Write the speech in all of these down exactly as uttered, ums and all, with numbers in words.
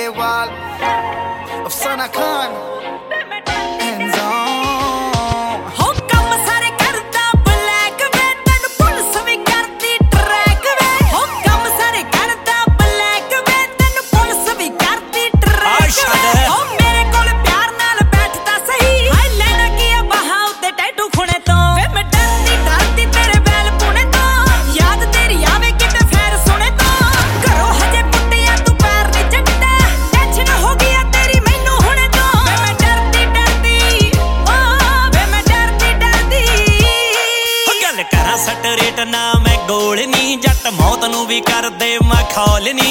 Wal, Afsana Khan, and Zone. सट रेट ना मैं गोल नी जट मौत नू भी कर दे मैं खौल नी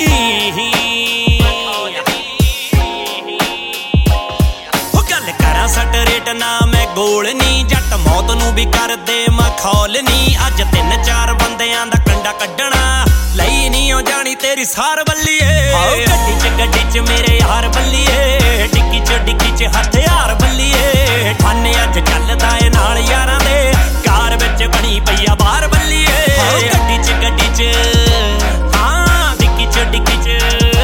हो गल करा सट रेट ना मैं गोल नी जट मौत नू भी कर दे मैं खौल नी अज तीन चार बंदियां दा कंडा कड्डना लई नी हो जानी तेरी सार बल्लीए गड्डी च गड्डी च मेरे यार बल्लीए डिक्की च डिक्की च हथियार बल्लीए ठाने अज चलदा ए नाल यारां दे कार विच बनी पईया बाहर बल्लीए गड्डी च गड्डी च हां डिक्की च डिक्की च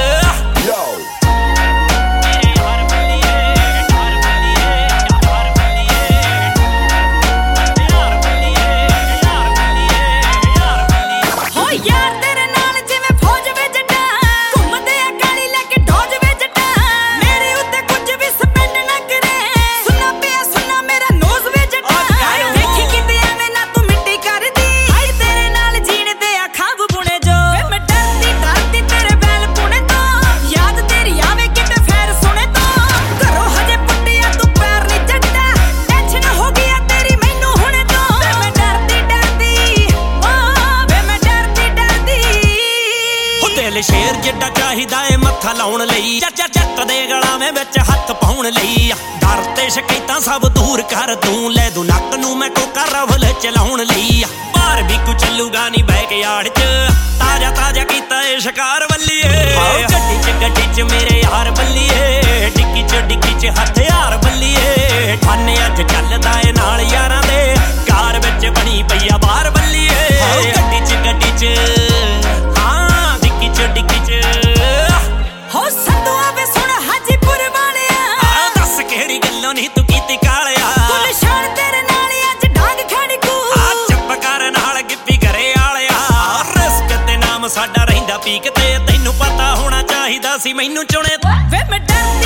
शेर जिड्डा चाहिदा है मत्था लाउण लई चाचा जट दे गलावे विच हथ पाउण लई डर ते शकैतां सब दूर कर तू ले दू नक नू मैं कोका रवल चलाउण लई बाहर भी कुछ चलूगा नी बैकयार्ड च ताजा ताजा कीता ए शिकार बल्लीए गड्डी च गड्डी च मेरे यार बल्लीए डिक्की च डिक्की च हथियार बल्लीए ठाने अज चलदा ए नाल यारां दे कार विच बनी पईया बाहर बल्लीए गड्डी च गड्डी च डिक्की च हो संधुआ वे सुन हाजीपुर वालिया आ दस केड़ी गल्लों नी तू कीती कालिया कुल शान तेरे नाल अज डांग खड़ी कू आ चुप कर नाल गिप्पी घरे आलिया रिस्क ते नाम साडा रहिंदा पीक ते तैनू पता होना चाहिदा सी मैनू चुने वे मैं डरदी